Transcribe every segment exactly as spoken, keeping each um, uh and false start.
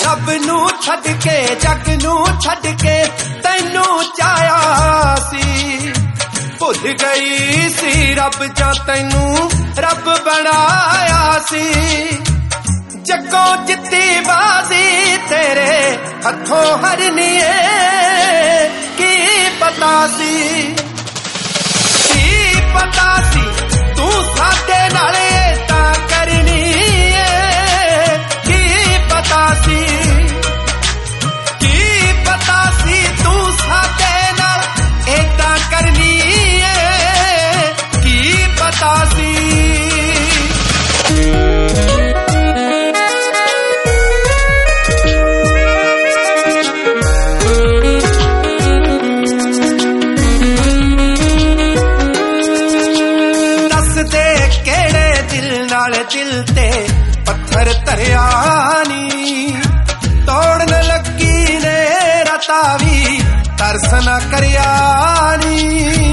रब नू छड्ड के जग नू छड्ड के तैनू चाया सी भुल गई सी रब जा तैनू रब बनाया सी जगों जित्ती बाजी तेरे हथों हरनी की पता सी की पता सी तू साडे नाल तां करनी की पता सी की पता सी तू साडे नाल तां करनी की पता सी दिल ते पत्थर धरिया नी तोड़न लगी ने रता भी तरस न करिया नी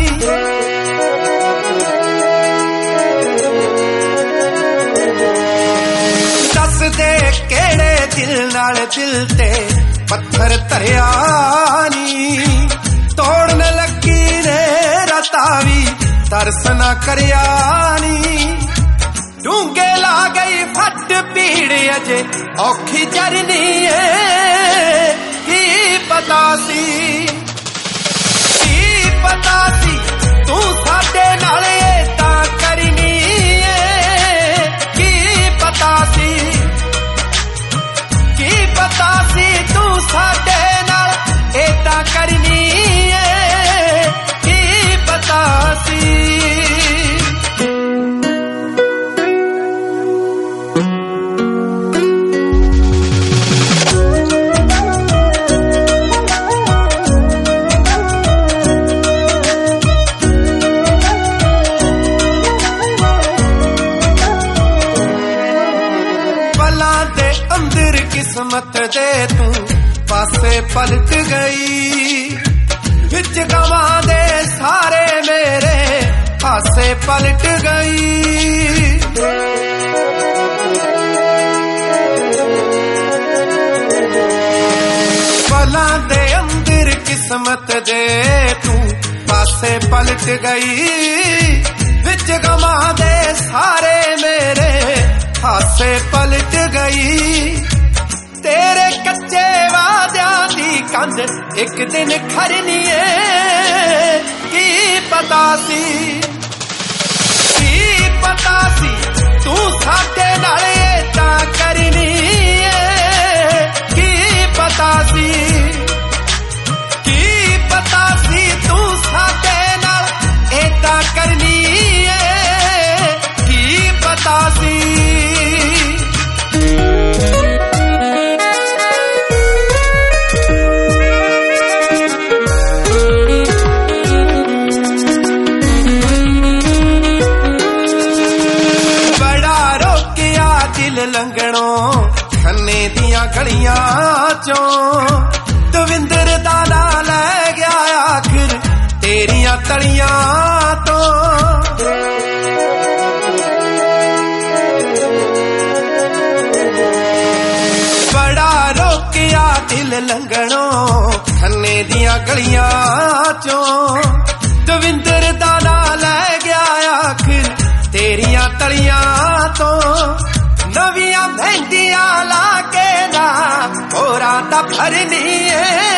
दस दे केड़े दिल नाल दिल ते पत्थर धरिया नी तोड़न लगी ने रता भी तरस न करिया नी डूंगे ला गई फट पीड़ अजे औखी जरनी है की पता सी की पता सी तू साडे नाल तां करनी है की पता सी की पता सी तू साडे नाल तां करनी है की पता सी किस्मत दे तू पासे पलट गई विच गवां दे सारे मेरे पासे पलट गई पलां दे अंदर किस्मत दे तू पासे पलट गई विच गवां दे सारे मेरे पासे पलट गई तेरे कच्चे वादियां दी कंध एक दिन खरनी है की पता सी की पता सी तू साडे नाल तां करनी है की पता सी की पता सी तू साडे नाल तां करनी है की पता सी लंघणों खन्ने दियां गलियां चों दविंदर दा नाल लै गया आखिर तेरियां तलियां तो बड़ा रोकिया दिल लंघणों खन्ने दियां गलियां चों दविंदर दा नाल लै गया आखिर तेरियां तलियां तो नवियां मेहंदियां ला के ना होरां दा भरनी है